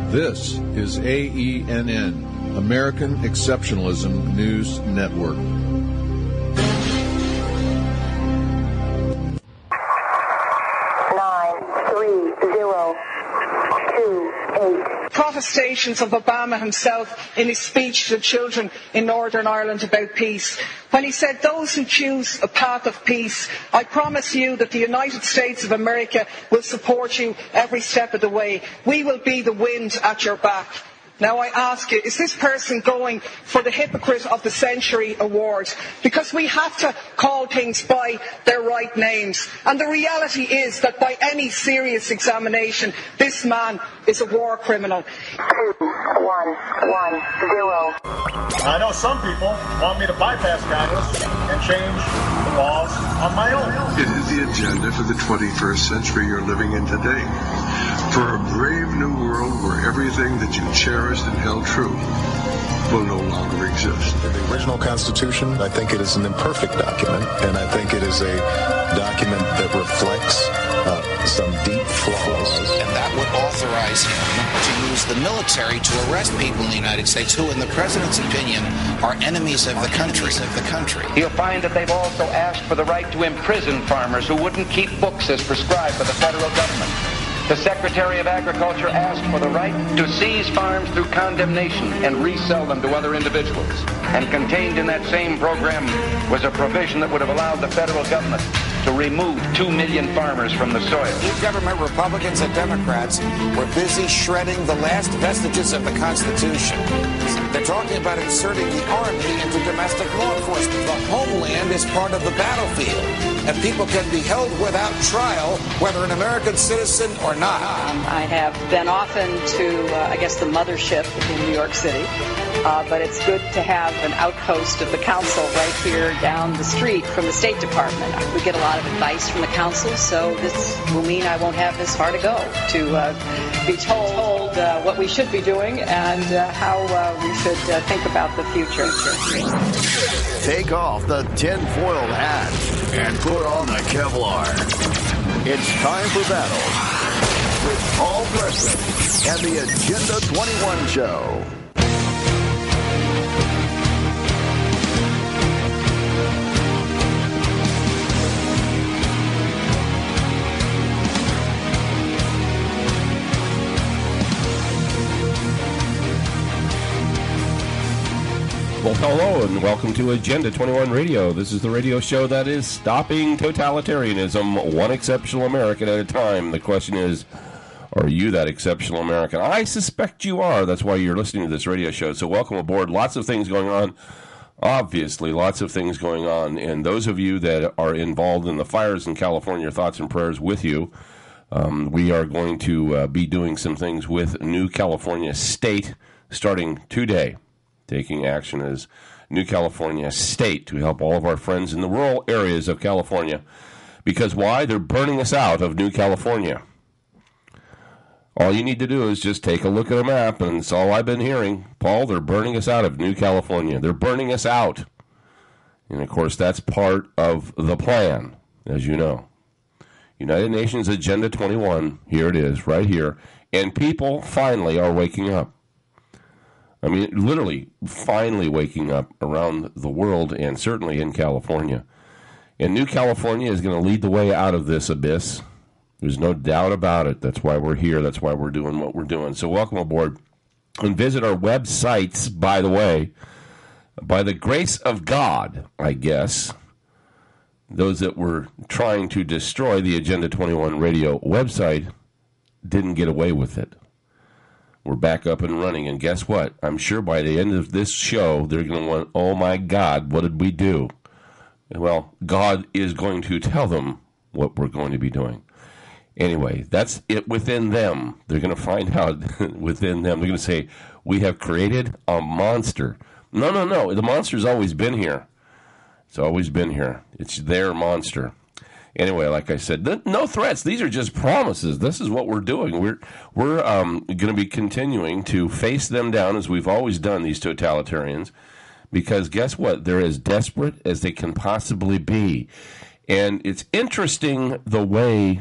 This is AENN, American Exceptionalism News Network. Protestations of Obama himself in his speech to children in Northern Ireland about peace, when he said, "Those who choose a path of peace, I promise you that the United States of America will support you every step of the way. We will be the wind at your back." Now I ask you, is this person going for the Hypocrite of the Century award? Because we have to call things by their right names. And the reality is that by any serious examination, this man is a war criminal. 2110. I know some people want me to bypass Congress and change the laws on my own. It is the agenda for the 21st century you're living in today. For a brave new world where everything that you cherished and held true will no longer exist. The original Constitution, I think it is an imperfect document, and I think it is a document that reflects some deep flaws. And that would authorize him to use the military to arrest people in the United States who, in the president's opinion, are enemies of the country. You'll find that they've also asked for the right to imprison farmers who wouldn't keep books as prescribed by the federal government. The Secretary of Agriculture asked for the right to seize farms through condemnation and resell them to other individuals. And contained in that same program was a provision that would have allowed the federal government to remove 2 million farmers from the soil. Government Republicans and Democrats were busy shredding the last vestiges of the Constitution. They're talking about inserting the Army into domestic law enforcement. The homeland is part of the battlefield, and people can be held without trial, whether an American citizen or not. I have been often to, the mothership in New York City, but it's good to have an outpost of the council right here down the street from the State Department. We get a lot of advice from the council, so this will mean I won't have this far to go to be told what we should be doing and how we should think about the future. Take off the tinfoil hat and put on the Kevlar. It's time for battle with Paul Preston and the Agenda 21 Show. Well, hello and welcome to Agenda 21 Radio. This is the radio show that is stopping totalitarianism, one exceptional American at a time. The question is, are you that exceptional American? I suspect you are. That's why you're listening to this radio show. So welcome aboard. Lots of things going on. Obviously, lots of things going on. And those of you that are involved in the fires in California, thoughts and prayers with you. We are going to be doing some things with New California State starting today. Taking action as New California State to help all of our friends in the rural areas of California. Because why? They're burning us out of New California. All you need to do is just take a look at a map, and it's all I've been hearing. Paul, they're burning us out of New California. They're burning us out. And, of course, that's part of the plan, as you know. United Nations Agenda 21, here it is, right here. And people finally are waking up. I mean, literally, finally waking up around the world and certainly in California. And New California is going to lead the way out of this abyss. There's no doubt about it. That's why we're here. That's why we're doing what we're doing. So welcome aboard. And visit our websites, by the way. By the grace of God, I guess, those that were trying to destroy the Agenda 21 radio website didn't get away with it. We're back up and running, and guess what? I'm sure by the end of this show, they're going to want, oh my God, what did we do? Well, God is going to tell them what we're going to be doing. Anyway, that's it within them. They're going to find out within them. They're going to say, we have created a monster. No. The monster's always been here. It's always been here. It's their monster. Anyway, like I said, no threats. These are just promises. This is what we're doing. We're going to be continuing to face them down as we've always done, these totalitarians, because guess what? They're as desperate as they can possibly be. And it's interesting the way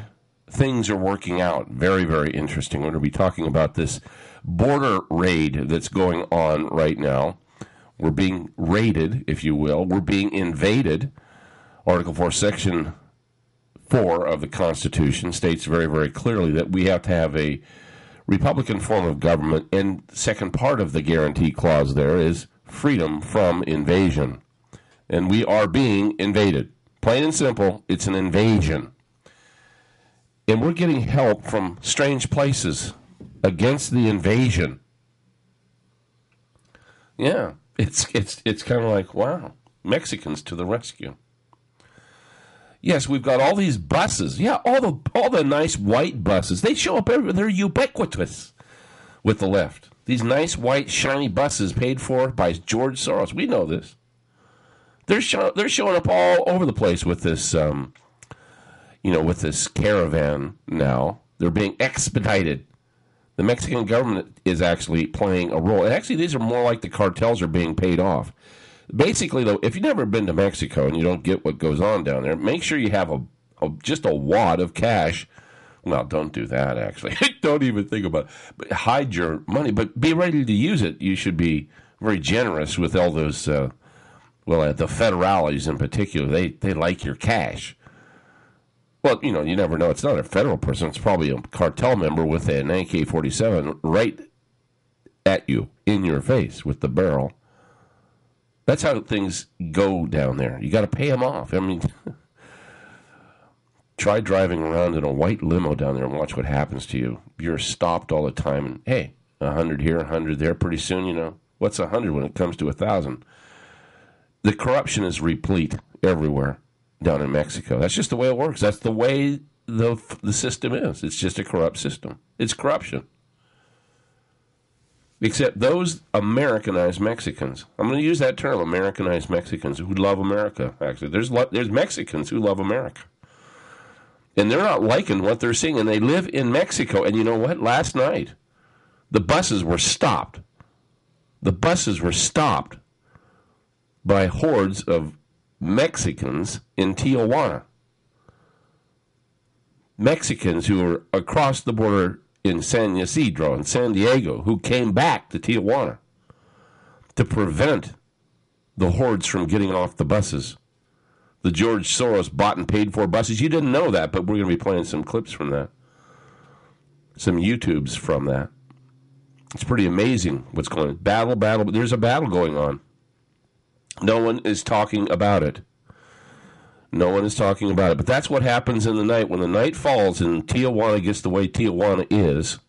things are working out. Very, very interesting. We're going to be talking about this border raid that's going on right now. We're being raided, if you will. We're being invaded. Article 4, Section 4 of the Constitution states very, very clearly that we have to have a Republican form of government, and the second part of the guarantee clause there is freedom from invasion. And we are being invaded. Plain and simple, it's an invasion. And we're getting help from strange places against the invasion. Yeah, it's kind of like, wow, Mexicans to the rescue. Yes, we've got all these buses. Yeah, all the nice white buses. They show up everywhere. They're ubiquitous with the left. These nice white shiny buses paid for by George Soros. We know this. They're showing up all over the place with this, with this caravan now. They're being expedited. The Mexican government is actually playing a role. And actually, these are more like the cartels are being paid off. Basically, though, if you've never been to Mexico and you don't get what goes on down there, make sure you have just a wad of cash. Well, don't do that, actually. Don't even think about it. But hide your money, but be ready to use it. You should be very generous with all those, the federales in particular. They like your cash. Well, you never know. It's not a federal person. It's probably a cartel member with an AK-47 right at you, in your face, with the barrel. That's how things go down there. You got to pay them off. I mean, try driving around in a white limo down there and watch what happens to you. You're stopped all the time. And, hey, 100 here, 100 there. Pretty soon, what's 100 when it comes to 1,000? The corruption is replete everywhere down in Mexico. That's just the way it works. That's the way the system is. It's just a corrupt system. It's corruption. Except those Americanized Mexicans. I'm going to use that term, Americanized Mexicans, who love America, actually. There's Mexicans who love America. And they're not liking what they're seeing, and they live in Mexico. And you know what? Last night, the buses were stopped. The buses were stopped by hordes of Mexicans in Tijuana. Mexicans who are across the border in San Ysidro and San Diego, who came back to Tijuana to prevent the hordes from getting off the buses. The George Soros bought and paid for buses. You didn't know that, but we're going to be playing some clips from that. Some YouTubes from that. It's pretty amazing what's going on. Battle. There's a battle going on. No one is talking about it. No one is talking about it. But that's what happens in the night. When the night falls and Tijuana gets the way Tijuana is,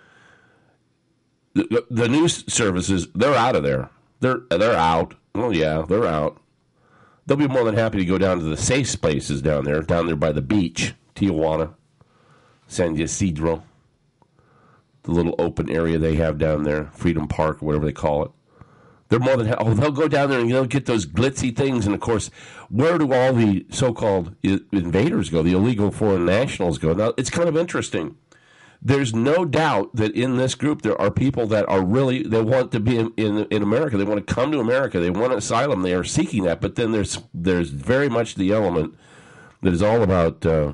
the news services, they're out of there. They're out. Oh, yeah, they're out. They'll be more than happy to go down to the safe spaces down there by the beach, Tijuana, San Ysidro, the little open area they have down there, Freedom Park, or whatever they call it. They're more than they'll go down there and they'll get those glitzy things. And, of course, where do all the so-called invaders go, the illegal foreign nationals go? Now, it's kind of interesting. There's no doubt that in this group there are people that are really, they want to be in America. They want to come to America. They want asylum. They are seeking that. But then there's very much the element that is all about, the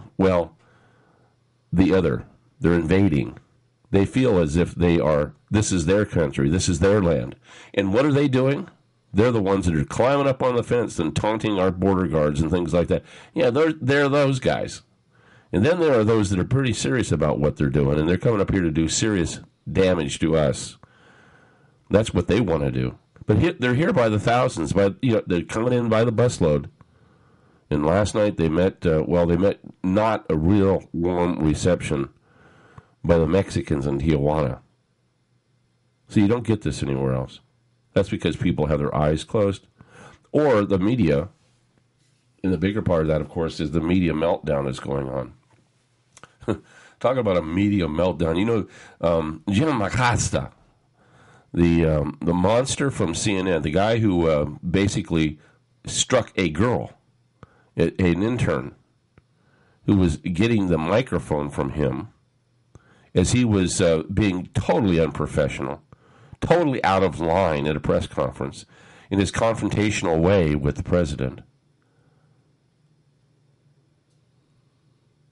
other. They're invading. They feel as if this is their country, this is their land. And what are they doing? They're the ones that are climbing up on the fence and taunting our border guards and things like that. Yeah, they're those guys. And then there are those that are pretty serious about what they're doing, and they're coming up here to do serious damage to us. That's what they want to do. But they're here by the thousands. They're coming in by the busload. And last night they met not a real warm reception by the Mexicans in Tijuana. So you don't get this anywhere else. That's because people have their eyes closed. Or the media, and the bigger part of that, of course, is the media meltdown that's going on. Talk about a media meltdown. Jim Acosta, the monster from CNN, the guy who basically struck a girl, an intern, who was getting the microphone from him as he was being totally unprofessional, totally out of line at a press conference in his confrontational way with the president.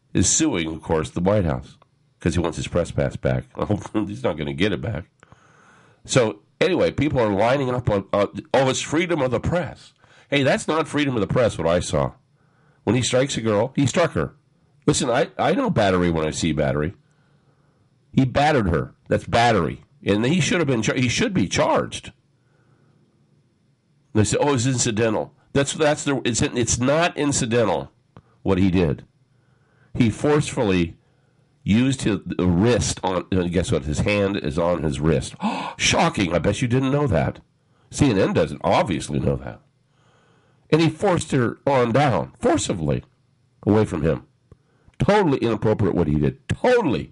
is suing, of course, the White House because he wants his press pass back. He's not going to get it back. So anyway, people are lining up on, it's freedom of the press. Hey, that's not freedom of the press, what I saw. When he strikes a girl, he struck her. Listen, I know battery when I see battery. He battered her. That's battery. And he should have been. He should be charged. They say, "Oh, it's incidental." It's not incidental what he did. He forcefully used his wrist on. Guess what? His hand is on his wrist. Oh, shocking! I bet you didn't know that. CNN doesn't obviously know that. And he forced her on down forcibly away from him. Totally inappropriate what he did. Totally.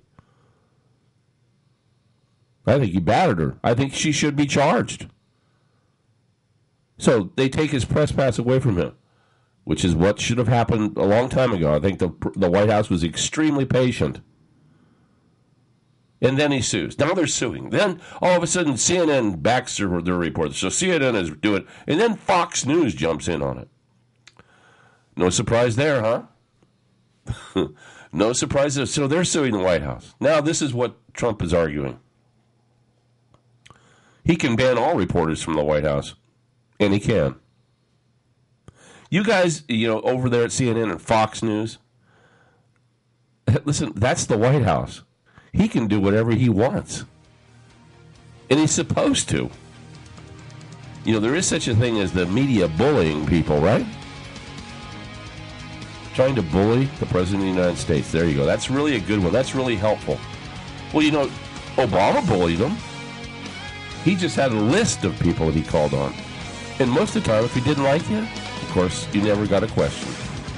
I think he battered her. I think she should be charged. So they take his press pass away from him, which is what should have happened a long time ago. I think the White House was extremely patient. And then he sues. Now they're suing. Then all of a sudden CNN backs their report. So CNN is doing it. And then Fox News jumps in on it. No surprise there, huh? No surprise there. So they're suing the White House. Now this is what Trump is arguing. He can ban all reporters from the White House. And he can. You guys, over there at CNN and Fox News, listen, that's the White House. He can do whatever he wants. And he's supposed to. There is such a thing as the media bullying people, right? Trying to bully the President of the United States. There you go. That's really a good one. That's really helpful. Well, Obama bullied him. He just had a list of people that he called on. And most of the time, if he didn't like you, of course, you never got a question.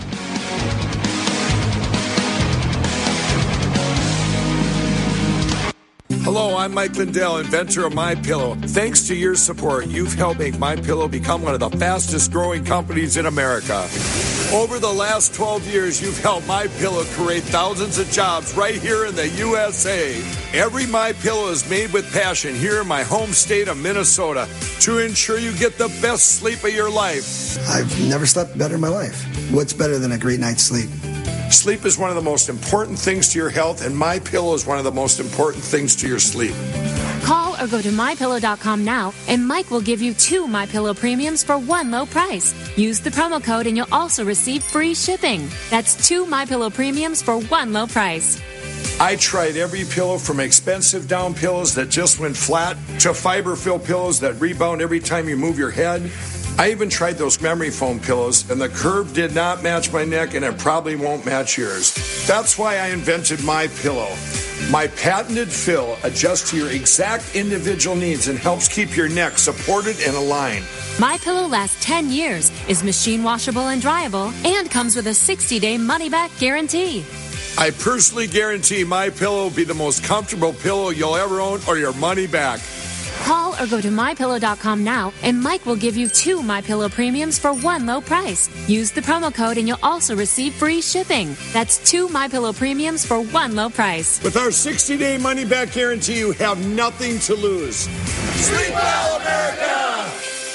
Hello, I'm Mike Lindell, inventor of MyPillow. Thanks to your support, you've helped make MyPillow become one of the fastest growing companies in America. Over the last 12 years, you've helped MyPillow create thousands of jobs right here in the USA. Every MyPillow is made with passion here in my home state of Minnesota to ensure you get the best sleep of your life. I've never slept better in my life. What's better than a great night's sleep? Sleep is one of the most important things to your health, and MyPillow is one of the most important things to your sleep. Call or go to MyPillow.com now, and Mike will give you 2 MyPillow premiums for one low price. Use the promo code, and you'll also receive free shipping. That's 2 MyPillow premiums for one low price. I tried every pillow from expensive down pillows that just went flat to fiber-filled pillows that rebound every time you move your head. I even tried those memory foam pillows, and the curve did not match my neck, and it probably won't match yours. That's why I invented MyPillow. My patented fill adjusts to your exact individual needs and helps keep your neck supported and aligned. MyPillow lasts 10 years, is machine washable and dryable, and comes with a 60-day money-back guarantee. I personally guarantee MyPillow will be the most comfortable pillow you'll ever own or your money back. Call or go to MyPillow.com now, and Mike will give you 2 MyPillow premiums for one low price. Use the promo code, and you'll also receive free shipping. That's 2 MyPillow premiums for one low price. With our 60-day money-back guarantee, you have nothing to lose. Sleep well, America!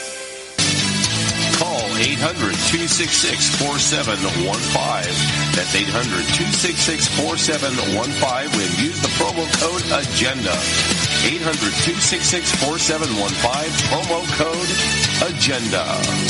Call 800-266-4715. That's 800-266-4715 and use the promo code AGENDA. 800-266-4715, promo code AGENDA.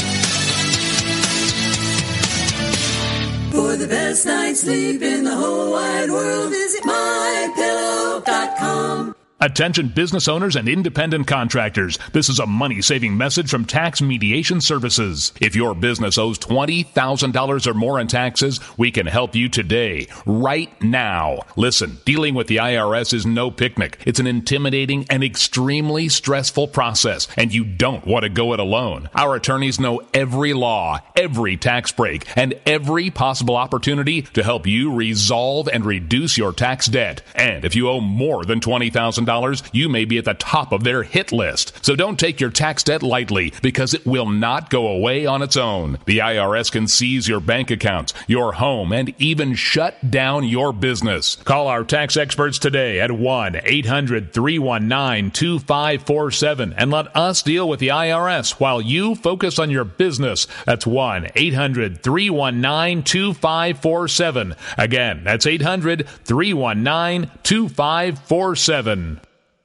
For the best night's sleep in the whole wide world, visit MyPillow.com. Attention business owners and independent contractors. This is a money-saving message from Tax Mediation Services. If your business owes $20,000 or more in taxes, we can help you today, right now. Listen, dealing with the IRS is no picnic. It's an intimidating and extremely stressful process, and you don't want to go it alone. Our attorneys know every law, every tax break, and every possible opportunity to help you resolve and reduce your tax debt. And if you owe more than $20,000, $20,000, you may be at the top of their hit list. So don't take your tax debt lightly, because it will not go away on its own. The IRS can seize your bank accounts, your home, and even shut down your business. Call our tax experts today at 1-800-319-2547 and let us deal with the IRS while you focus on your business. That's 1-800-319-2547. Again, that's 800-319-2547.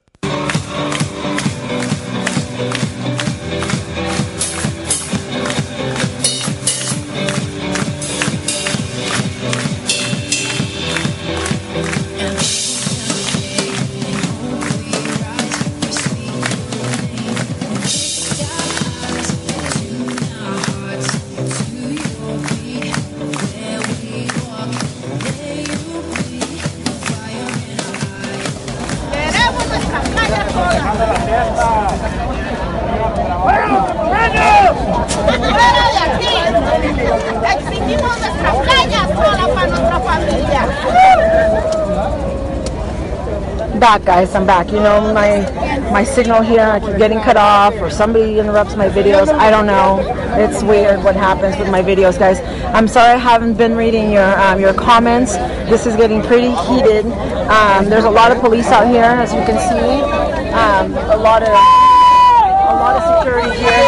Back, guys, I'm back. You know, my signal here, I keep getting cut off, or somebody interrupts my videos. I don't know. It's weird what happens with my videos, guys. I'm sorry I haven't been reading your comments. This is getting pretty heated. There's a lot of police out here, as you can see. A lot of security here.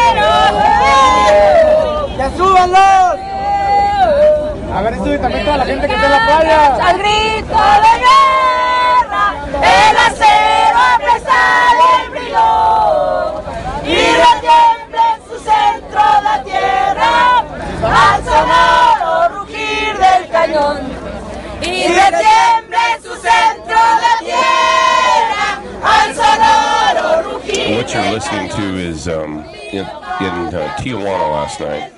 ¡Ya súbanlos! A ver, sube también toda la gente que está en la playa. Al grito de guerra, el acero apresado el briló y retiembla en su centro la tierra al sonoro rugir del cañón. Y retiembla en su centro la tierra al sonoro rugir. What you're listening to is in Tijuana last night.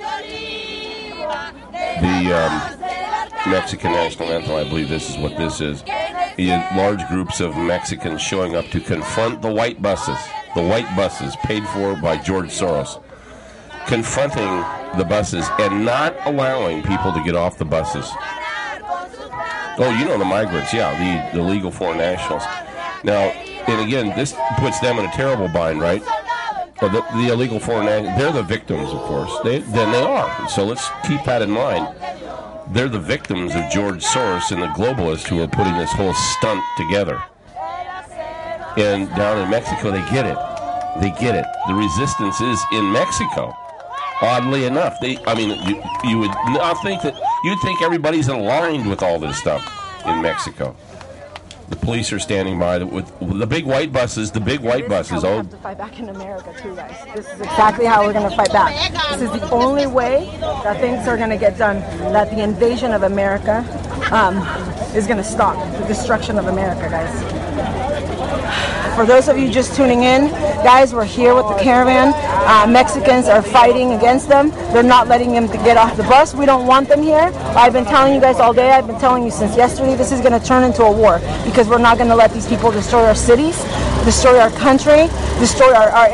The Mexican national anthem, I believe this is what this is. You had large groups of Mexicans showing up to confront the white buses paid for by George Soros, confronting the buses and not allowing people to get off the buses. Oh, you know the migrants, yeah, the illegal foreign nationals. Now, and again, this puts them in a terrible bind, right? The illegal foreign nationals, they're the victims, of course. Then they are. So let's keep that in mind. They're the victims of George Soros and the globalists who are putting this whole stunt together. And down in Mexico, they get it. They get it. The resistance is in Mexico. Oddly enough, you would not think that. You'd think everybody's aligned with all this stuff in Mexico. The police are standing by with the big white buses. The big white buses. We have to fight back in America too, guys. This is exactly how we're going to fight back. This is the only way that things are going to get done. That the invasion of America is going to stop. The destruction of America, guys. For those of you just tuning in, guys, we're here with the caravan. Mexicans are fighting against them. They're not letting them get off the bus. We don't want them here. I've been telling you guys all day. I've been telling you since yesterday. This is going to turn into a war because we're not going to let these people destroy our cities, destroy our country, destroy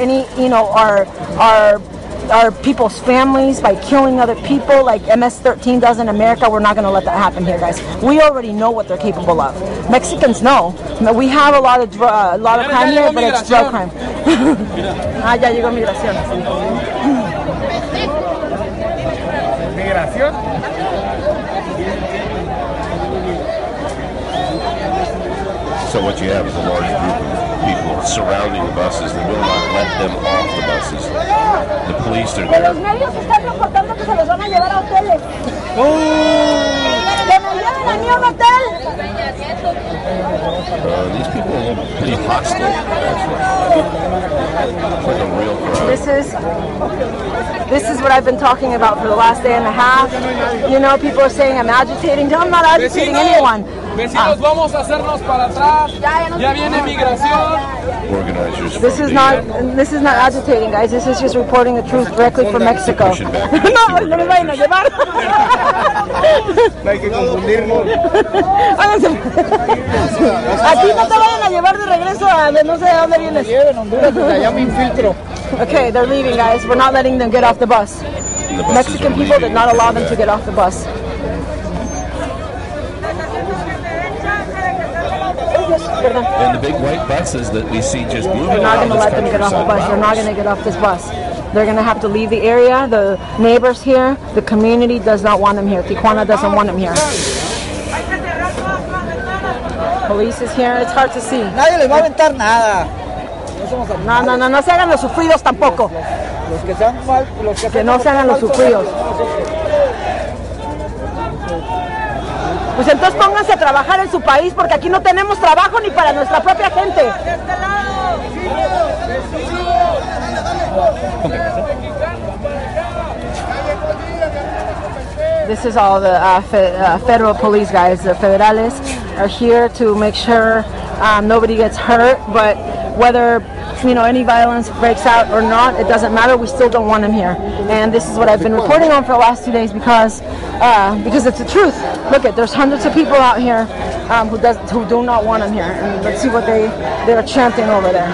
our people's families by killing other people like MS-13 does in America. We're not going to let that happen here, guys. We already know what they're capable of. Mexicans know. We have a lot of crime here, but it's drug crime. Ya llegó migración. ¿Migración? So what you have is a large group of people surrounding the buses. They will not let them off the buses. The police are there. Los medios están reportando que se los van a llevar a hoteles. Que me lleven a mí a un hotel. These people are pretty hostile, actually. Like a real crowd. This is what I've been talking about for the last day and a half. You know, people are saying I'm agitating. No, I'm not agitating anyone. Vecinos, vamos a hacernos para atrás. Ya viene migración. Organizers. This is not agitating, guys. This is just reporting the truth directly from Mexico. No me vayan a llevar. No hay que confundirnos. Aquí no te vayan a llevar de regreso a no sé de dónde vienes. Allá me infiltro. Okay, they're leaving, guys. We're not letting them get off the bus. Mexican people did not allow them to get off the bus. And the big white buses that we see just moving They're not around going to this let them get off the countryside. bus. They're not going to get off this bus. They're going to have to leave the area. The neighbors here, the community does not want them here. Tijuana doesn't want them here. Police is here. It's hard to see. Nadie les va a aventar nada. No se hagan los sufridos tampoco. Los que sean mal, Que no se hagan los sufridos. Pues entonces pónganse a trabajar en su país porque aquí no tenemos trabajo ni para nuestra propia gente. This is all the federal police guys. The federales are here to make sure nobody gets hurt, but whether any violence breaks out or not, it doesn't matter. We still don't want him here, and this is what I've been reporting on for the last 2 days because it's the truth. Look, there's hundreds of people out here who do not want him here, and let's see what they're chanting over there.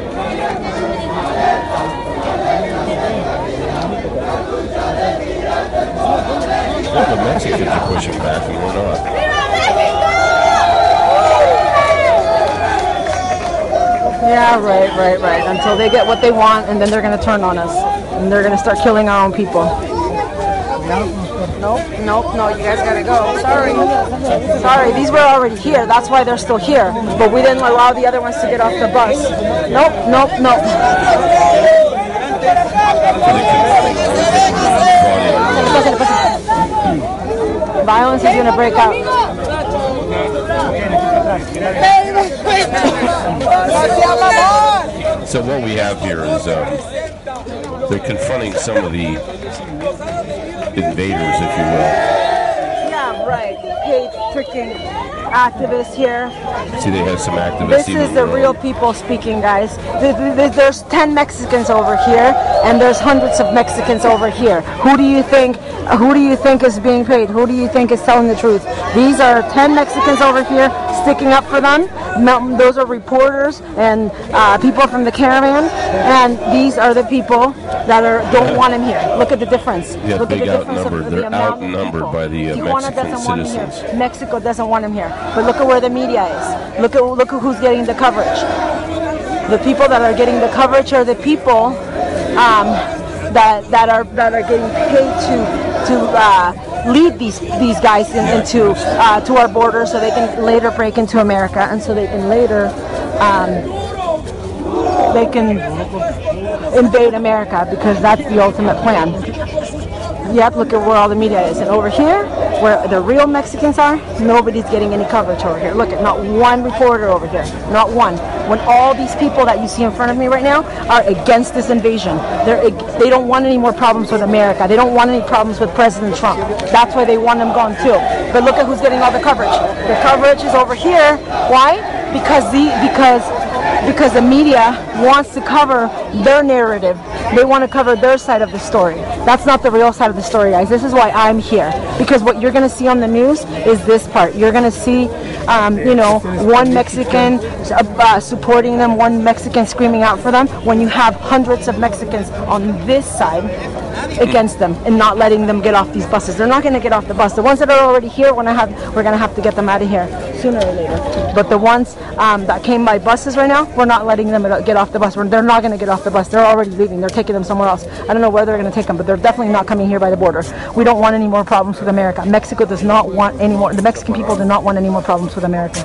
Well, the Mexicans are pushing back and we're not. Yeah, right. Until they get what they want, and then they're going to turn on us. And they're going to start killing our own people. Nope, you guys got to go. Sorry, these were already here. That's why they're still here. But we didn't allow the other ones to get off the bus. Nope. Violence is going to break out. So what we have here is they're confronting some of the invaders, if you will. Yeah, right. Paid freaking activists here. See, they have some activists. This is the real people speaking, guys. There's 10 Mexicans over here, and there's hundreds of Mexicans over here. Who do you think is being paid? Who do you think is telling the truth? These are 10 Mexicans over here sticking up for them. Those are reporters and people from the caravan, and these are the people that don't want him here. Look at the difference. Yeah, Look at big the difference outnumbered. They're outnumbered by the Mexican citizens. Mexico doesn't want him here. But look at where the media is. Look at who's getting the coverage. The people that are getting the coverage are the people that are getting paid to lead these guys into to our border, so they can later break into America, and so they can later invade America, because that's the ultimate plan. Yep, look at where all the media is. And over here, where the real Mexicans are, nobody's getting any coverage over here. Look at not one reporter over here. Not one. When all these people that you see in front of me right now are against this invasion. They don't want any more problems with America. They don't want any problems with President Trump. That's why they want him gone too. But look at who's getting all the coverage. The coverage is over here. Why? Because the media wants to cover their narrative. They want to cover their side of the story. That's not the real side of the story, guys. This is why I'm here. Because what you're going to see on the news is this part. You're going to see, one Mexican supporting them, one Mexican screaming out for them, when you have hundreds of Mexicans on this side against them and not letting them get off these buses. They're not going to get off the bus. The ones that are already here, we're going to have to get them out of here sooner or later. But the ones that came by buses right now, we're not letting them get off the bus. They're not going to get off the bus. They're already leaving. They're taking them somewhere else. I don't know where they're going to take them, but they're definitely not coming here by the border. We don't want any more problems with America. Mexico does not want any more. The Mexican people do not want any more problems with America.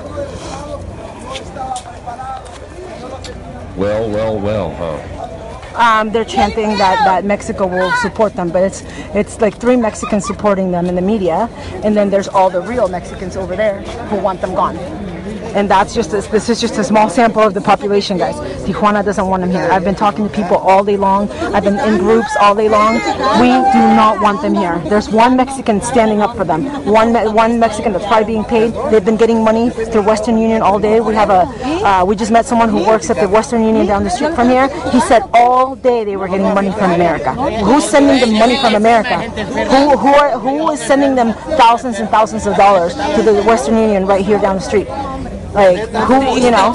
Well, huh? They're chanting that Mexico will support them, but it's like 3 Mexicans supporting them in the media, and then there's all the real Mexicans over there who want them gone. And this is just a small sample of the population, guys. Tijuana doesn't want them here. I've been talking to people all day long. I've been in groups all day long. We do not want them here. There's one Mexican standing up for them. One Mexican that's probably being paid. They've been getting money through Western Union all day. We just met someone who works at the Western Union down the street from here. He said all day they were getting money from America. Who's sending them money from America? Who is sending them thousands and thousands of dollars to the Western Union right here down the street? Like, who, Andan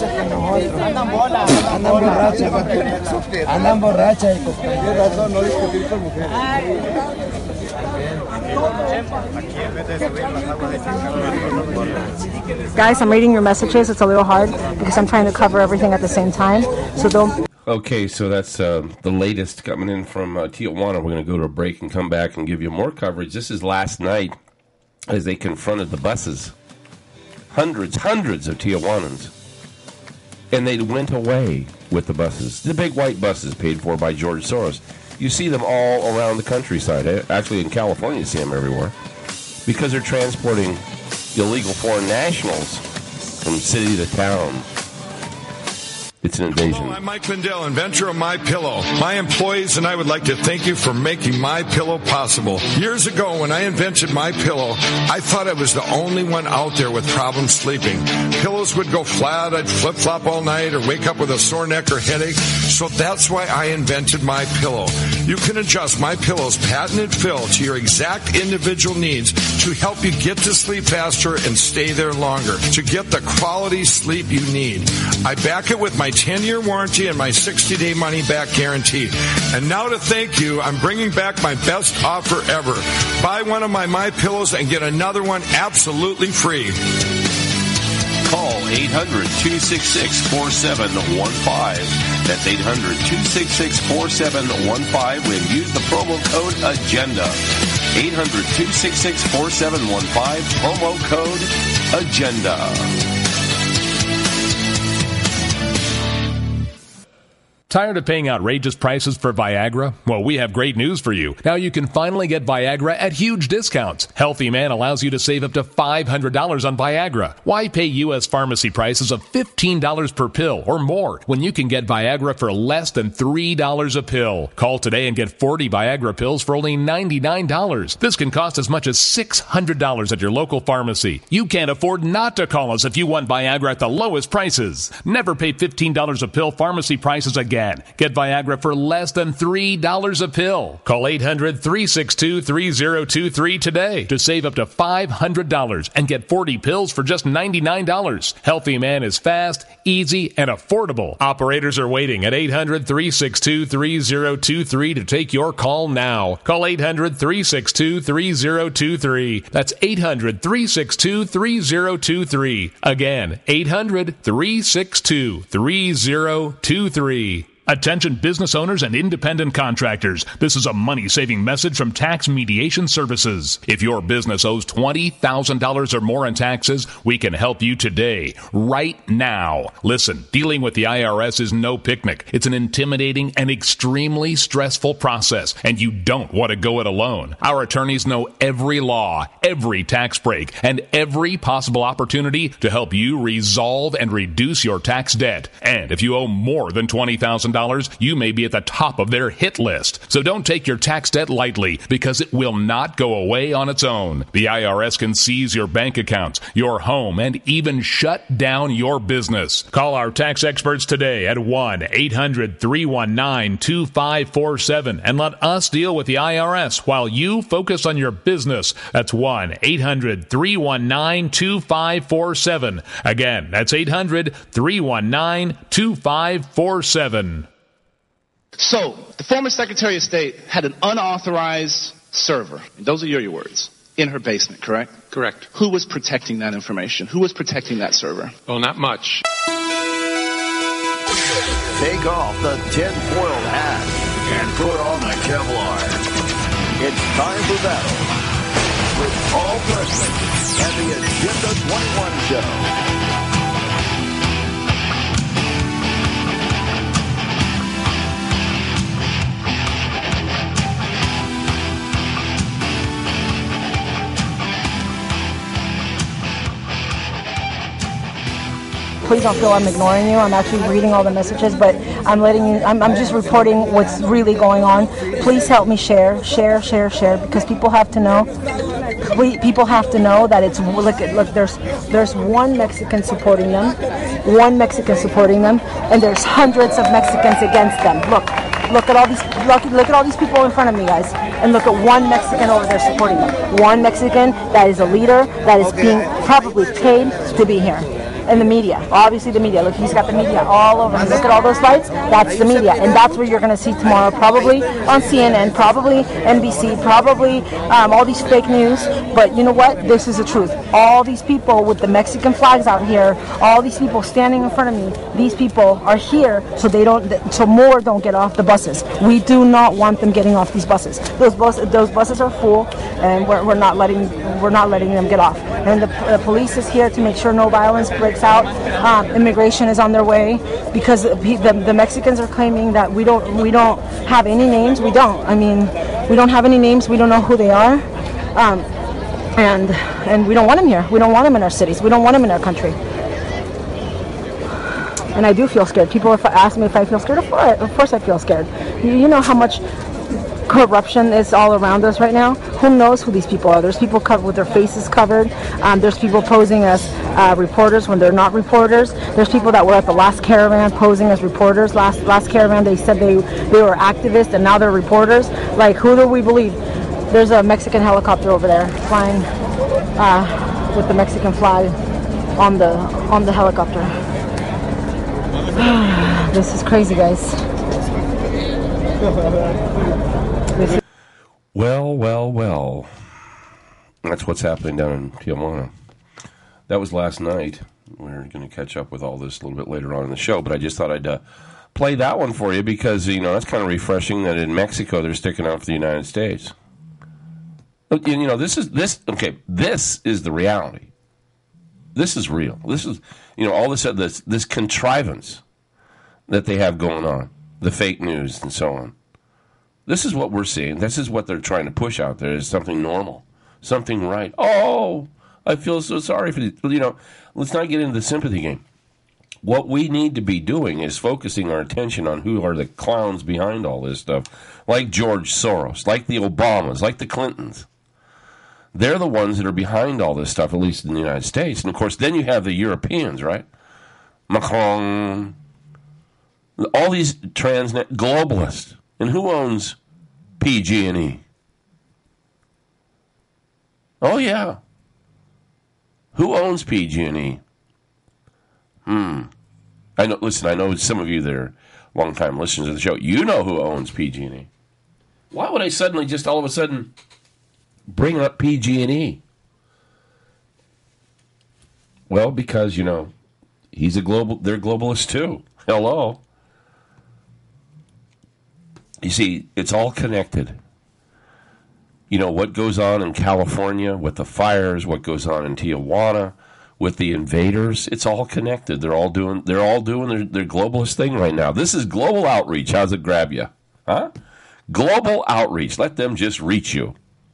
borracha y por cualquier razón no discutir con mujeres. Guys, I'm reading your messages. It's a little hard because I'm trying to cover everything at the same time. So don't... Okay, so that's the latest coming in from Tijuana. We're going to go to a break and come back and give you more coverage. This is last night as they confronted the buses. Hundreds of Tijuanans. And they went away with the buses. The big white buses paid for by George Soros. You see them all around the countryside. Actually, in California, you see them everywhere. Because they're transporting illegal foreign nationals from city to town. It's an invasion. Hello, I'm Mike Lindell, inventor of MyPillow. My employees and I would like to thank you for making MyPillow possible. Years ago, when I invented MyPillow, I thought I was the only one out there with problems sleeping. Pillows would go flat, I'd flip-flop all night, or wake up with a sore neck or headache. So that's why I invented MyPillow. You can adjust MyPillow's patented fill to your exact individual needs to help you get to sleep faster and stay there longer, to get the quality sleep you need. I back it with my 10-year warranty and my 60-day money-back guarantee. And now to thank you, I'm bringing back my best offer ever. Buy one of my MyPillows and get another one absolutely free. Call 800-266-4715. That's 800-266-4715 and use the promo code AGENDA. 800-266-4715, promo code AGENDA. Tired of paying outrageous prices for Viagra? Well, we have great news for you. Now you can finally get Viagra at huge discounts. Healthy Man allows you to save up to $500 on Viagra. Why pay U.S. pharmacy prices of $15 per pill or more when you can get Viagra for less than $3 a pill? Call today and get 40 Viagra pills for only $99. This can cost as much as $600 at your local pharmacy. You can't afford not to call us if you want Viagra at the lowest prices. Never pay $15 a pill pharmacy prices again. Get Viagra for less than $3 a pill. Call 800-362-3023 today to save up to $500 and get 40 pills for just $99. Healthy Man is fast, easy, and affordable. Operators are waiting at 800-362-3023 to take your call now. Call 800-362-3023. That's 800-362-3023. Again, 800-362-3023. Attention business owners and independent contractors. This is a money-saving message from Tax Mediation Services. If your business owes $20,000 or more in taxes, we can help you today, right now. Listen, dealing with the IRS is no picnic. It's an intimidating and extremely stressful process, and you don't want to go it alone. Our attorneys know every law, every tax break, and every possible opportunity to help you resolve and reduce your tax debt. And if you owe more than $20,000, you may be at the top of their hit list. So don't take your tax debt lightly, because it will not go away on its own. The IRS can seize your bank accounts, your home, and even shut down your business. Call our tax experts today at 1-800-319-2547 and let us deal with the IRS while you focus on your business. That's 1-800-319-2547. Again, that's 800-319-2547. So, the former Secretary of State had an unauthorized server, and those are your words, in her basement, correct? Correct. Who was protecting that information? Who was protecting that server? Well, not much. Take off the tin-foil hat and put on the Kevlar. It's time for battle with Paul Preston and the Agenda 21 Show. Please don't feel I'm ignoring you. I'm actually reading all the messages, but I'm just reporting what's really going on. Please help me share, because people have to know. People have to know that it's look. There's one Mexican supporting them, and there's hundreds of Mexicans against them. Look at all these people in front of me, guys, and look at one Mexican over there supporting them. One Mexican that is a leader that is being probably paid to be here. And the media, obviously the media. Look, he's got the media all over. Look at all those lights. That's the media, and that's what you're going to see tomorrow, probably on CNN, probably NBC, probably all these fake news. But you know what? This is the truth. All these people with the Mexican flags out here, all these people standing in front of me, these people are here so more don't get off the buses. We do not want them getting off these buses. Those buses are full, and we're not letting them get off. And the police is here to make sure no violence breaks out. Immigration is on their way because the Mexicans are claiming that we don't have any names. We don't. I mean, we don't have any names. We don't know who they are, and we don't want them here. We don't want them in our cities. We don't want them in our country. And I do feel scared. People ask me if I feel scared. Of course I feel scared. You know how much corruption is all around us right now. Who knows who these people are? There's people covered with their faces covered. There's people posing as reporters when they're not reporters. There's people that were at the last caravan posing as reporters. Last caravan they said they were activists and now they're reporters. Like, who do we believe? There's a Mexican helicopter over there flying with the Mexican flag on the helicopter. This is crazy, guys. Well. That's what's happening down in Tijuana. That was last night. We're going to catch up with all this a little bit later on in the show, but I just thought I'd play that one for you because, that's kind of refreshing that in Mexico they're sticking out for the United States. This is the reality. This is real. This is, all this contrivance that they have going on, the fake news and so on. This is what we're seeing. This is what they're trying to push out there is something normal, something right. Oh, I feel so sorry for you. Let's not get into the sympathy game. What we need to be doing is focusing our attention on who are the clowns behind all this stuff, like George Soros, like the Obamas, like the Clintons. They're the ones that are behind all this stuff, at least in the United States. And, of course, then you have the Europeans, right? Macron, all these transnet globalists. And who owns PG&E? Oh, yeah. Who owns PG&E? I know some of you that are long-time listeners of the show. You know who owns PG&E. Why would I suddenly just all of a sudden bring up PG&E? Well, because, they're globalist too. Hello. You see, it's all connected. What goes on in California with the fires, what goes on in Tijuana with the invaders, it's all connected. They're all doing their globalist thing right now. This is global outreach. How's it grab you? Huh? Global outreach. Let them just reach you.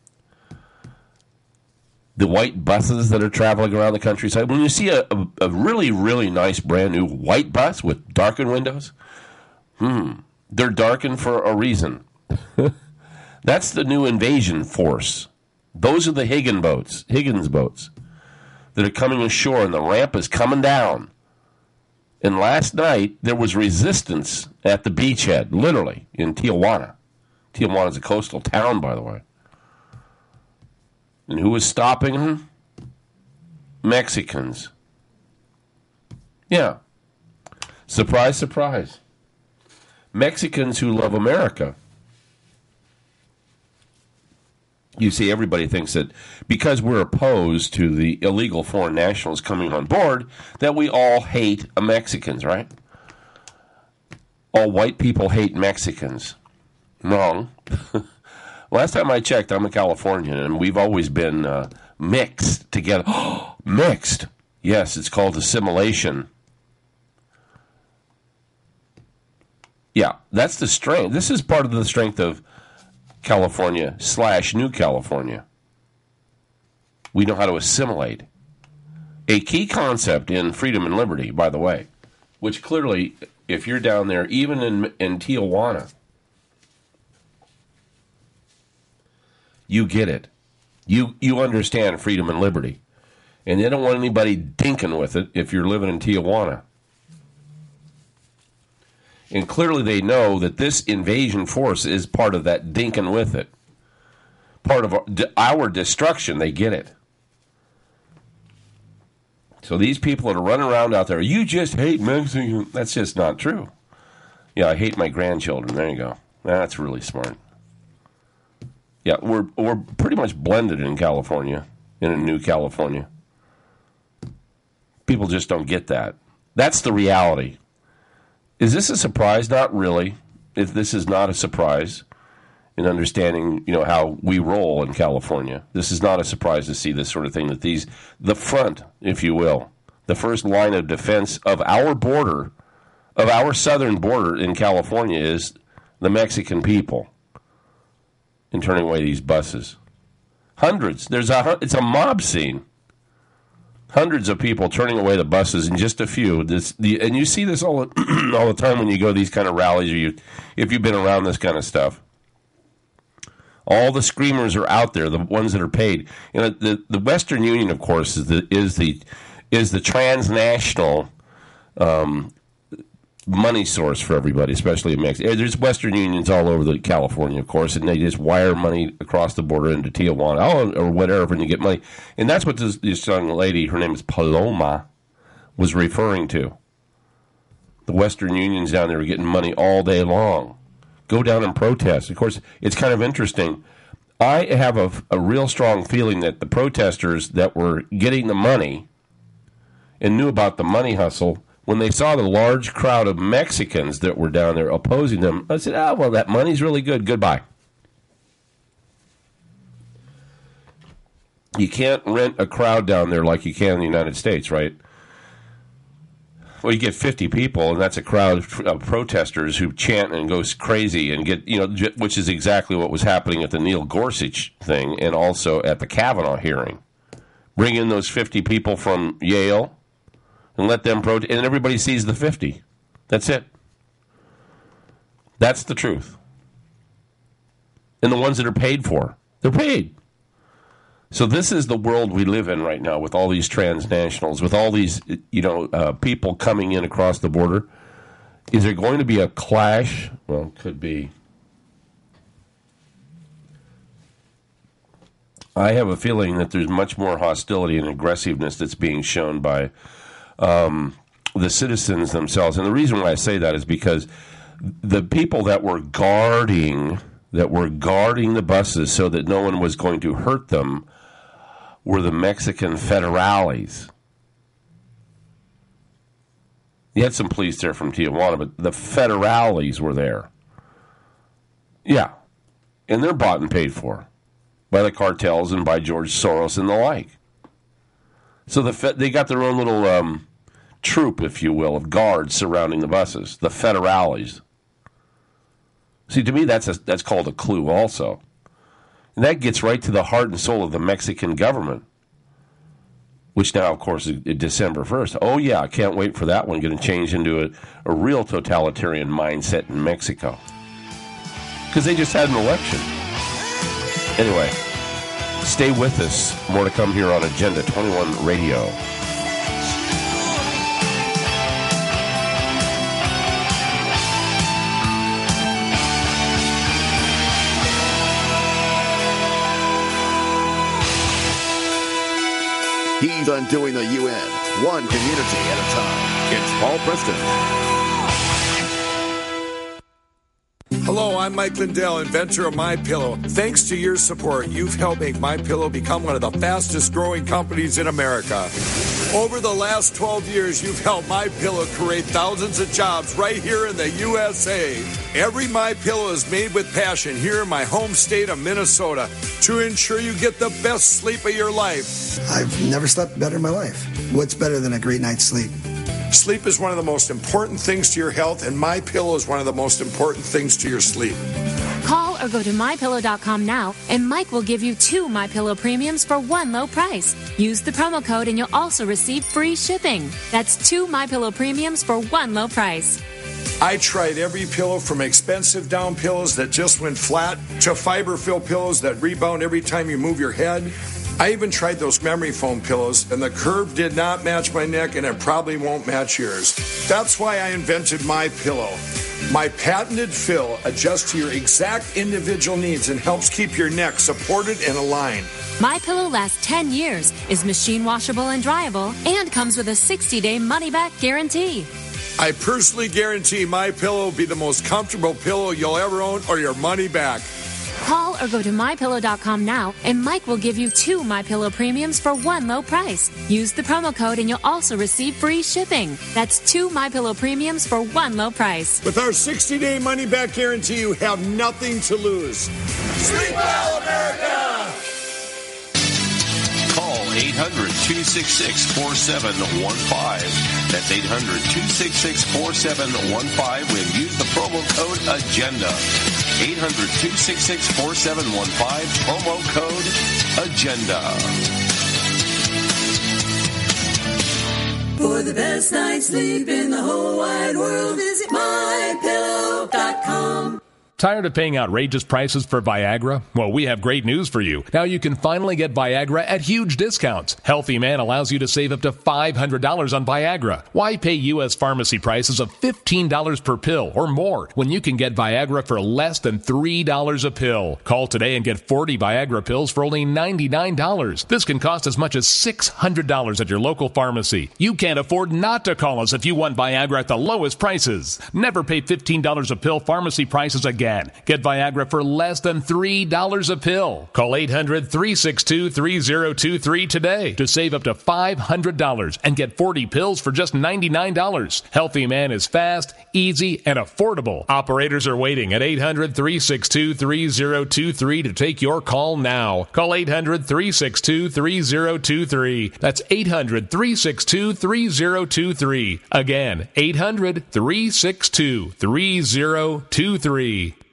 The white buses that are traveling around the countryside. When you see a really, really nice brand new white bus with darkened windows, they're darkened for a reason. That's the new invasion force. Those are the Higgins boats that are coming ashore, and the ramp is coming down. And last night, there was resistance at the beachhead, literally, in Tijuana. Tijuana is a coastal town, by the way. And who was stopping them? Mexicans. Yeah. Surprise, surprise. Mexicans who love America. You see, everybody thinks that because we're opposed to the illegal foreign nationals coming on board, that we all hate Mexicans, right? All white people hate Mexicans. Wrong. Last time I checked, I'm a Californian, and we've always been mixed together. Mixed. Yes, it's called assimilation. Yeah, that's the strength. This is part of the strength of California / New California. We know how to assimilate. A key concept in freedom and liberty, by the way, which clearly, if you're down there, even in Tijuana, you get it. You understand freedom and liberty. And they don't want anybody dinking with it if you're living in Tijuana. And clearly they know that this invasion force is part of that dinking with it. Part of our destruction. They get it. So these people that are running around out there, you just hate Mexicans. That's just not true. Yeah, I hate my grandchildren. There you go. That's really smart. Yeah, we're pretty much blended in California, in a new California. People just don't get that. That's the reality. Is this a surprise? Not really. This is not a surprise in understanding, how we roll in California. This is not a surprise to see this sort of thing, that the front, if you will, the first line of defense of our border, of our southern border in California is the Mexican people in turning away these buses. Hundreds. It's a mob scene. Hundreds of people turning away the buses, and just a few. And you see this all the time when you go to these kind of rallies, or if you've been around this kind of stuff. All the screamers are out there, the ones that are paid. The Western Union, of course, is the transnational money source for everybody, especially in Mexico. There's Western Unions all over California, of course, and they just wire money across the border into Tijuana or whatever, and you get money. And that's what this young lady, her name is Paloma, was referring to. The Western Unions down there are getting money all day long. Go down and protest. Of course, it's kind of interesting. I have a real strong feeling that the protesters that were getting the money and knew about the money hustle, when they saw the large crowd of Mexicans that were down there opposing them, I said, well, that money's really good. Goodbye. You can't rent a crowd down there like you can in the United States, right? Well, you get 50 people, and that's a crowd of protesters who chant and goes crazy and get, which is exactly what was happening at the Neil Gorsuch thing and also at the Kavanaugh hearing. Bring in those 50 people from Yale and let them protest, and everybody sees the 50. That's it. That's the truth. And the ones that are paid for, they're paid. So this is the world we live in right now, with all these transnationals, with all these, people coming in across the border. Is there going to be a clash? Well, could be. I have a feeling that there's much more hostility and aggressiveness that's being shown by the citizens themselves. And the reason why I say that is because the people that were guarding the buses so that no one was going to hurt them were the Mexican federales. You had some police there from Tijuana, but the federales were there. Yeah. And they're bought and paid for by the cartels and by George Soros and the like. So they got their own little troop, if you will, of guards surrounding the buses, the federales. See, to me, that's called a clue also. And that gets right to the heart and soul of the Mexican government, which now, of course, is December 1st. Oh, yeah, I can't wait for that one going to change into a real totalitarian mindset in Mexico. Because they just had an election. Anyway, stay with us. More to come here on Agenda 21 Radio. He's undoing the UN, one community at a time. It's Paul Preston. Hello, I'm Mike Lindell, inventor of MyPillow. Thanks to your support, you've helped make MyPillow become one of the fastest growing companies in America. Over the last 12 years, you've helped MyPillow create thousands of jobs right here in the USA. Every MyPillow is made with passion here in my home state of Minnesota to ensure you get the best sleep of your life. I've never slept better in my life. What's better than a great night's sleep? Sleep is one of the most important things to your health, and MyPillow is one of the most important things to your sleep. Call or go to MyPillow.com now, and Mike will give you 2 MyPillow premiums for one low price. Use the promo code, and you'll also receive free shipping. That's 2 MyPillow premiums for one low price. I tried every pillow, from expensive down pillows that just went flat to fiber-filled pillows that rebound every time you move your head. I even tried those memory foam pillows, and the curve did not match my neck, and it probably won't match yours. That's why I invented MyPillow. My patented fill adjusts to your exact individual needs and helps keep your neck supported and aligned. MyPillow lasts 10 years, is machine washable and dryable, and comes with a 60-day money-back guarantee. I personally guarantee MyPillow will be the most comfortable pillow you'll ever own or your money back. Call or go to MyPillow.com now, and Mike will give you 2 MyPillow premiums for one low price. Use the promo code, and you'll also receive free shipping. That's 2 MyPillow premiums for one low price. With our 60-day money-back guarantee, you have nothing to lose. Sleep well, America! Call 800-266-4715. That's 800-266-4715 and use the promo code AGENDA. 800-266-4715, promo code AGENDA. For the best night's sleep in the whole wide world, visit MyPillow.com. Tired of paying outrageous prices for Viagra? Well, we have great news for you. Now you can finally get Viagra at huge discounts. Healthy Man allows you to save up to $500 on Viagra. Why pay U.S. pharmacy prices of $15 per pill or more when you can get Viagra for less than $3 a pill? Call today and get 40 Viagra pills for only $99. This can cost as much as $600 at your local pharmacy. You can't afford not to call us if you want Viagra at the lowest prices. Never pay $15 a pill pharmacy prices again. Get Viagra for less than $3 a pill. Call 800-362-3023 today to save up to $500 and get 40 pills for just $99. Healthy Man is fast, easy, and affordable. Operators are waiting at 800-362-3023 to take your call now. Call 800-362-3023. That's 800-362-3023. Again, 800-362-3023.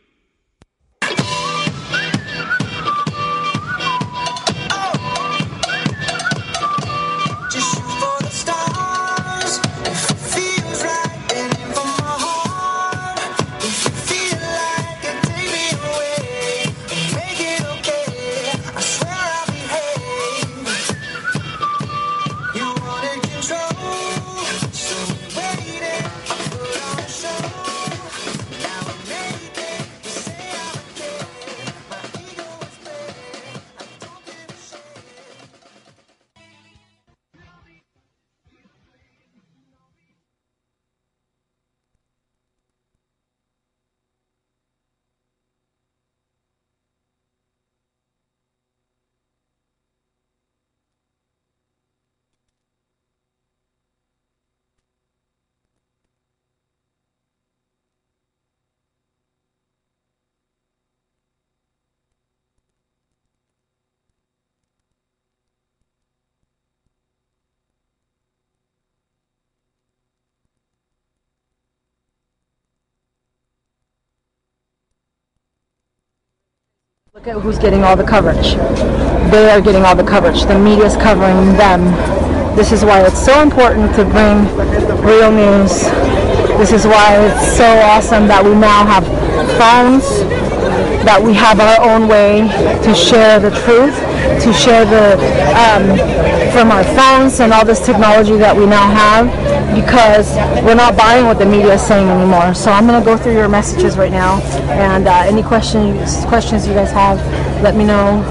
Look at who's getting all the coverage. They are getting all the coverage. The media's covering them. This is why it's so important to bring real news. This is why it's so awesome that we now have phones, that we have our own way to share the truth, to share the from our phones and all this technology that we now have, because we're not buying what the media is saying anymore. So I'm going to go through your messages right now, and any questions you guys have, let me know.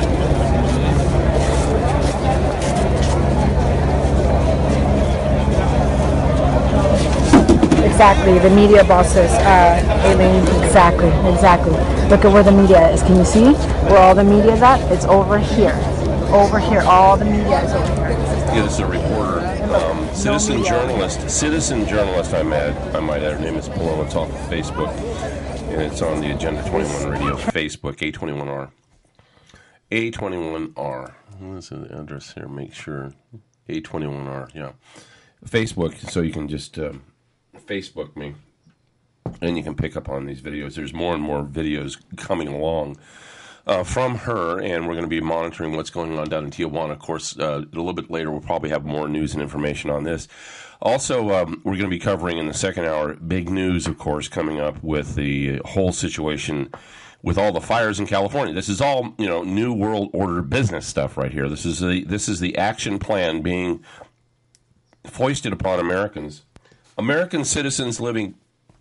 Exactly, the media bosses, Aileen, exactly. Look at where the media is. Can you see where all the media is at? It's over here. Over here, all the media is over here. Yeah, this is a reporter, citizen journalist, I might add. Her name is Paloma Talk on Facebook, and it's on the Agenda 21 Radio Facebook, A21R. A21R. What's the address here? Make sure. A21R, yeah. Facebook, so you can just Facebook me, and you can pick up on these videos. There's more and more videos coming along from her, and we're going to be monitoring what's going on down in Tijuana. Of course, a little bit later, we'll probably have more news and information on this. Also, we're going to be covering in the second hour big news, of course, coming up with the whole situation with all the fires in California. This is all, New World Order business stuff right here. This is the action plan being foisted upon American citizens living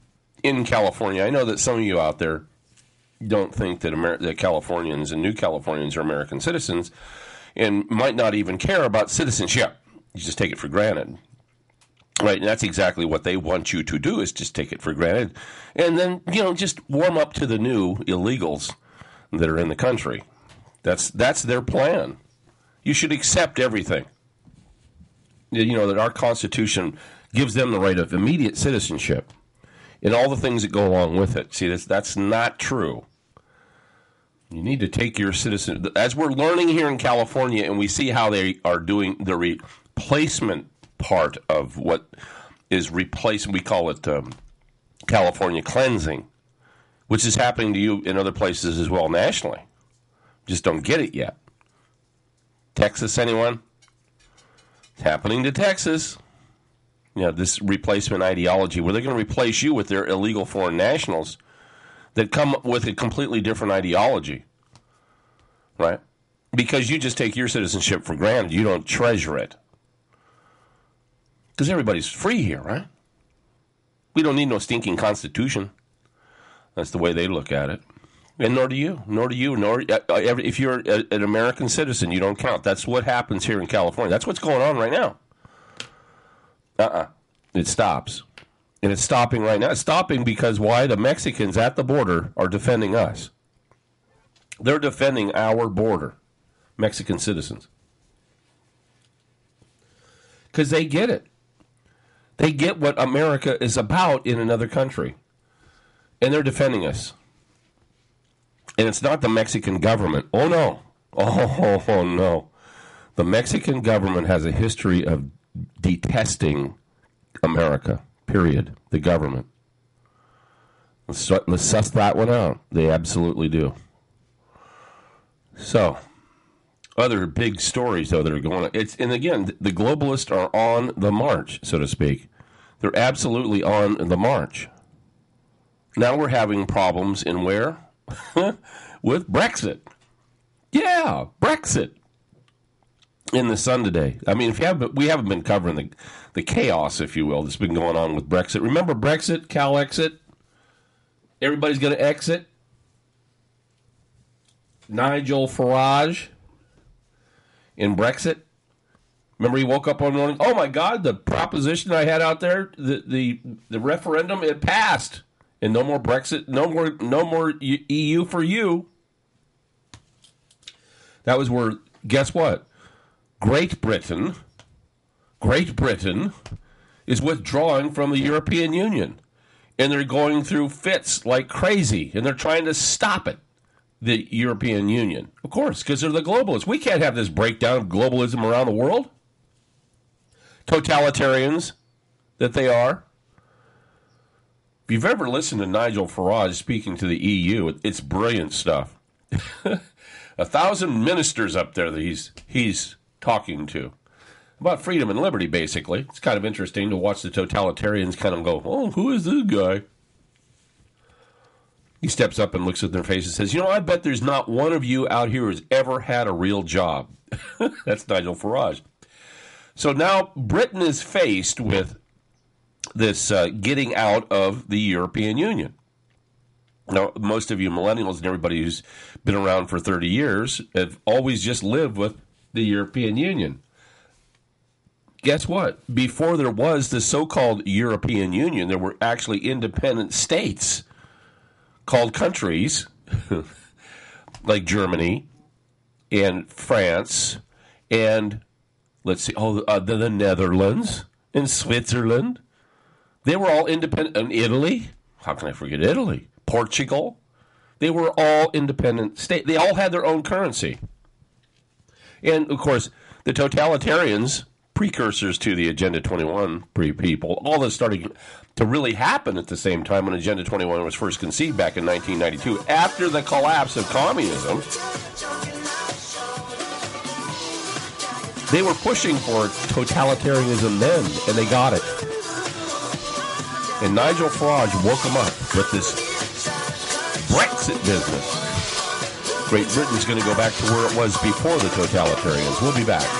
in California. I know that some of you out there don't think that that Californians and new Californians are American citizens and might not even care about citizenship. You just take it for granted. Right, and that's exactly what they want you to do, is just take it for granted. And then, just warm up to the new illegals that are in the country. That's their plan. You should accept everything. That our Constitution gives them the right of immediate citizenship and all the things that go along with it. See, that's not true. You need to take your citizen, as we're learning here in California, and we see how they are doing the replacement part of what is replacing. We call it California cleansing, which is happening to you in other places as well nationally. Just don't get it yet. Texas, anyone? It's happening to Texas. This replacement ideology where they're going to replace you with their illegal foreign nationals that come with a completely different ideology, right? Because you just take your citizenship for granted. You don't treasure it. Because everybody's free here, right? We don't need no stinking constitution. That's the way they look at it. And nor do you. If you're an American citizen, you don't count. That's what happens here in California. That's what's going on right now. It stops. And it's stopping right now. It's stopping because why? The Mexicans at the border are defending us. They're defending our border. Mexican citizens. Because they get it. They get what America is about in another country. And they're defending us. And it's not the Mexican government. Oh, no. Oh, no. The Mexican government has a history of detesting America, period. The government. Let's suss that one out. They absolutely do. So, other big stories, though, that are going on. And again, the globalists are on the march, so to speak. They're absolutely on the march. Now we're having problems in where? With Brexit. Yeah, Brexit. In the sun today. I mean, we haven't been covering the chaos, if you will, that's been going on with Brexit. Remember Brexit, Cal exit? Everybody's going to exit. Nigel Farage in Brexit. Remember he woke up one morning, oh my God, the proposition I had out there, the referendum, it passed. And no more Brexit, no more EU for you. That was where, guess what? Great Britain is withdrawing from the European Union. And they're going through fits like crazy. And they're trying to stop it, the European Union. Of course, because they're the globalists. We can't have this breakdown of globalism around the world. Totalitarians that they are. If you've ever listened to Nigel Farage speaking to the EU, it's brilliant stuff. 1,000 ministers up there that he's talking to about freedom and liberty, basically. It's kind of interesting to watch the totalitarians kind of go, oh, who is this guy? He steps up and looks at their face and says, I bet there's not one of you out here who's ever had a real job. That's Nigel Farage. So now Britain is faced with this getting out of the European Union. Now, most of you millennials and everybody who's been around for 30 years have always just lived with the European Union. Guess what? Before there was the so-called European Union, there were actually independent states called countries like Germany and France and, the Netherlands and Switzerland. They were all independent. And Italy? How can I forget Italy? Portugal? They were all independent states. They all had their own currency. And, of course, the totalitarians, precursors to the Agenda 21 people, all this started to really happen at the same time when Agenda 21 was first conceived back in 1992, after the collapse of communism. They were pushing for totalitarianism then, and they got it. And Nigel Farage woke them up with this Brexit business. Great Britain's going to go back to where it was before the totalitarians. We'll be back.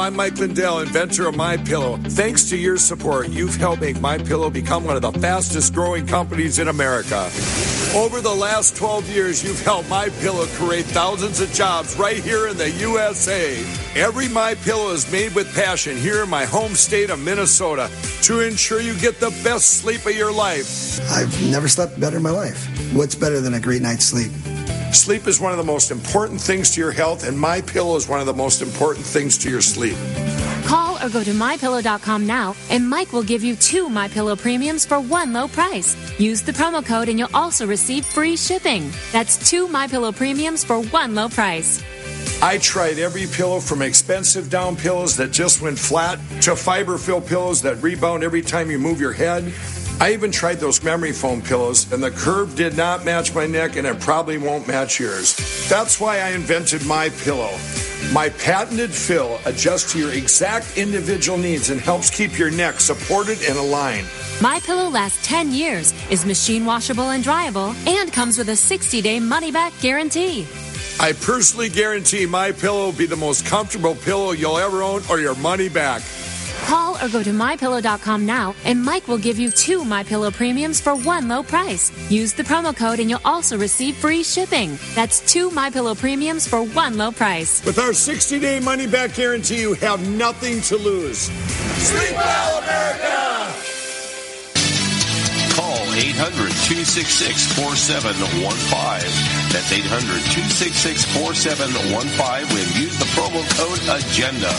I'm Mike Lindell, inventor of MyPillow. Thanks to your support, you've helped make MyPillow become one of the fastest growing companies in America. Over the last 12 years, you've helped MyPillow create thousands of jobs right here in the USA. Every MyPillow is made with passion here in my home state of Minnesota to ensure you get the best sleep of your life. I've never slept better in my life. What's better than a great night's sleep? Sleep is one of the most important things to your health, and MyPillow is one of the most important things to your sleep. Call or go to MyPillow.com now, and Mike will give you 2 MyPillow premiums for one low price. Use the promo code, and you'll also receive free shipping. That's 2 MyPillow premiums for one low price. I tried every pillow from expensive down pillows that just went flat to fiber-filled pillows that rebound every time you move your head. I even tried those memory foam pillows, and the curve did not match my neck, and it probably won't match yours. That's why I invented MyPillow. My patented fill adjusts to your exact individual needs and helps keep your neck supported and aligned. MyPillow lasts 10 years, is machine washable and dryable, and comes with a 60-day money-back guarantee. I personally guarantee MyPillow will be the most comfortable pillow you'll ever own, or your money back. Call or go to MyPillow.com now, and Mike will give you 2 MyPillow premiums for one low price. Use the promo code, and you'll also receive free shipping. That's 2 MyPillow premiums for one low price. With our 60-day money-back guarantee, you have nothing to lose. Sleep well, America! Call 800-266-4715. That's 800-266-4715 and use the promo code AGENDA.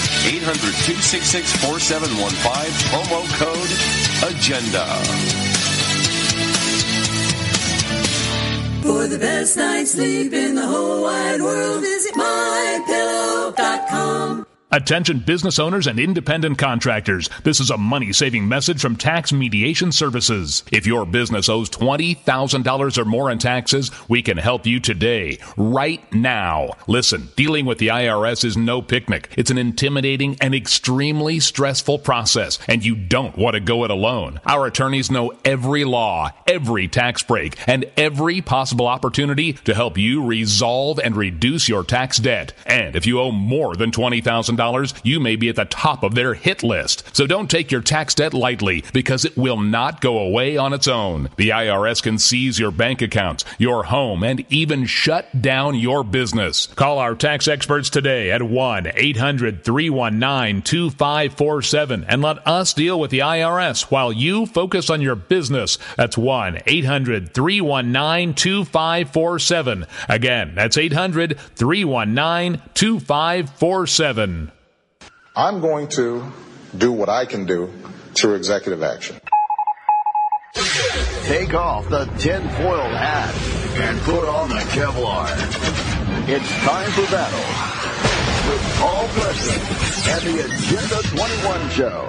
800-266-4715, promo code AGENDA. For the best night's sleep in the whole wide world, visit MyPillow.com. Attention business owners and independent contractors. This is a money-saving message from Tax Mediation Services. If your business owes $20,000 or more in taxes, we can help you today, right now. Listen, dealing with the IRS is no picnic. It's an intimidating and extremely stressful process, and you don't want to go it alone. Our attorneys know every law, every tax break, and every possible opportunity to help you resolve and reduce your tax debt. And if you owe more than $20,000, you may be at the top of their hit list. So don't take your tax debt lightly, because it will not go away on its own. The IRS can seize your bank accounts, your home, and even shut down your business. Call our tax experts today at 1-800-319-2547 and let us deal with the IRS while you focus on your business. That's 1-800-319-2547. Again, that's 800-319-2547. I'm going to do what I can do through executive action. Take off the tinfoil hat and put on the Kevlar. It's time for battle with Paul Preston and the Agenda 21 Show.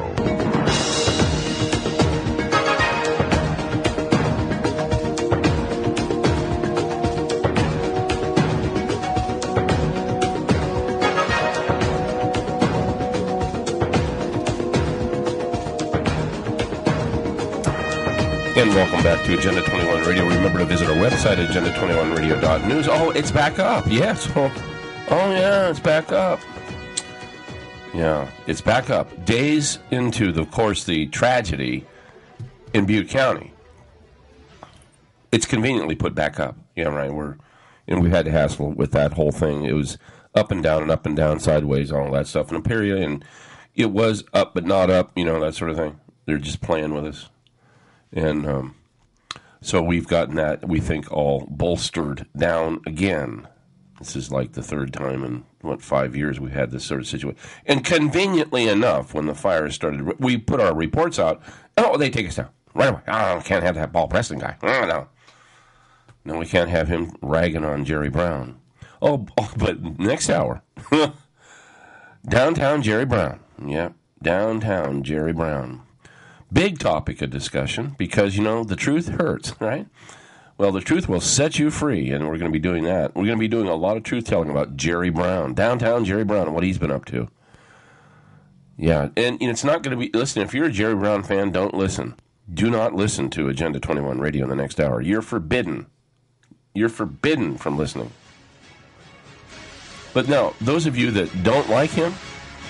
And welcome back to Agenda 21 Radio. Remember to visit our website, agenda21radio.news. Oh, it's back up. Yes. Oh, yeah, it's back up. Yeah, it's back up. Days into, of course, the tragedy in Butte County. It's conveniently put back up. Yeah, right. We've had to hassle with that whole thing. It was up and down, sideways, all that stuff. And period. And it was up but not up, that sort of thing. They're just playing with us. And so we've gotten that, we think, all bolstered down again. This is like the third time in, 5 years we've had this sort of situation. And conveniently enough, when the fire started, we put our reports out. Oh, they take us down right away. Oh, can't have that Paul Preston guy. Oh, no, we can't have him ragging on Jerry Brown. Oh, but next hour, downtown Jerry Brown. Yeah, downtown Jerry Brown. Big topic of discussion because, the truth hurts, right? Well, the truth will set you free, and we're going to be doing that. We're going to be doing a lot of truth-telling about Jerry Brown, downtown Jerry Brown, and what he's been up to. Yeah, and it's not going to be... Listen, if you're a Jerry Brown fan, don't listen. Do not listen to Agenda 21 Radio in the next hour. You're forbidden. You're forbidden from listening. But now, those of you that don't like him,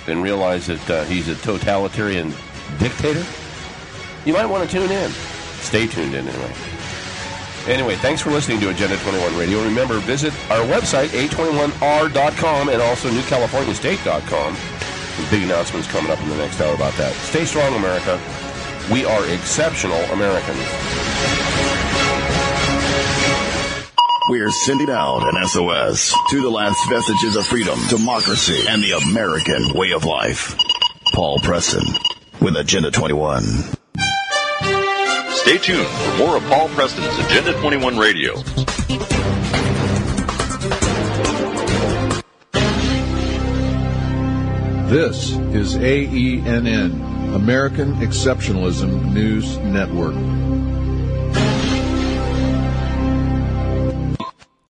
and realize that he's a totalitarian dictator, you might want to tune in. Stay tuned in anyway. Anyway, thanks for listening to Agenda 21 Radio. Remember, visit our website, a21r.com, and also newcaliforniastate.com. There's big announcements coming up in the next hour about that. Stay strong, America. We are exceptional Americans. We're sending out an SOS to the last vestiges of freedom, democracy, and the American way of life. Paul Preston with Agenda 21. Stay tuned for more of Paul Preston's Agenda 21 Radio. This is AENN, American Exceptionalism News Network.